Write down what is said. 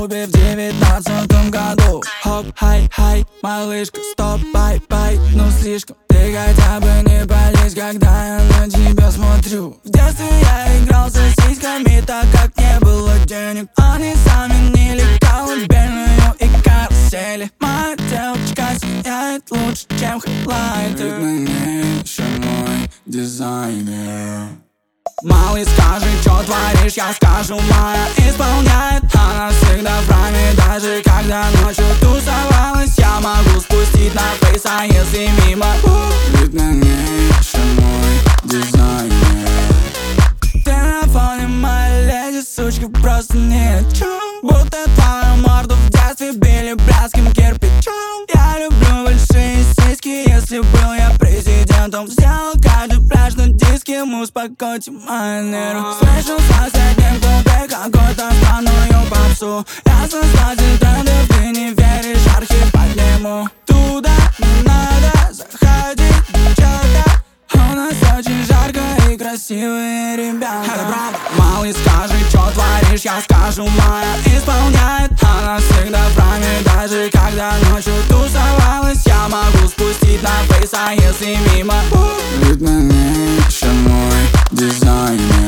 клубе в 19 году. Хоп, хай, малышка, стоп, бай, ну слишком. Ты хотя бы не пались, когда я на тебя смотрю. В детстве я играл с сиськами, так как не было денег. Они заменили колыбельную и карусели. Моя девочка сияет лучше, чем хайлайты. Ведь на ней еще мой дизайнер. Малый, скажи, что творишь, я скажу, моя исполняет. Она всегда в прайме, даже когда ночью тусовалась. Я могу спустить на фейс, а если мимо, ведь на ней еще мой дизайнер. Ты на фоне моей леди, сучка, просто ни о чем. Будто твою морду в детстве били блядским кирпичом. Я люблю большие сиськи, если был я президентом. Сделал каждый пляж на диске, успокойте мои нервы. Слышу в соседнем клубе какую-то странную попсу. Я создатель трендов, ты не веришь, архив подниму. Туда не надо заходить, девчата. У нас очень жарко и красивые ребята. Это правда. Малый, скажи, что творишь, я скажу, моя исполняет. Она всегда в прайме, даже когда ночью тусовалась. Я могу спустить на фейс, а если мимо, ведь на ней еще мой дизайнер.